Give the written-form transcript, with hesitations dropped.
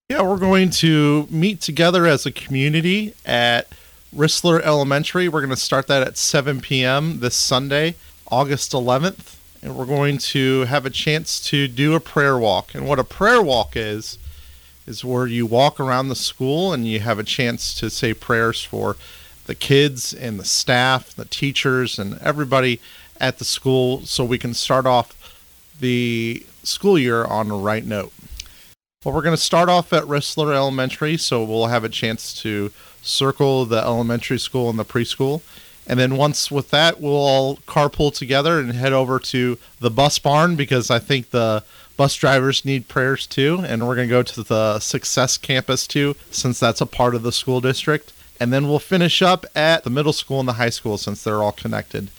Yeah, we're going to meet together as a community at Rissler Elementary. We're going to start that at 7 p.m. this Sunday, August 11th. And we're going to have a chance to do a prayer walk. And what a prayer walk is where you walk around the school and you have a chance to say prayers for the kids and the staff, the teachers, and everybody at the school so we can start off the school year on the right note. Well, we're going to start off at Rissler Elementary, so we'll have a chance to circle the elementary school and the preschool. And then once with that, we'll all carpool together and head over to the bus barn because I think the bus drivers need prayers too. And we're going to go to the Success Campus too, since that's a part of the school district. And then we'll finish up at the middle school and the high school since they're all connected.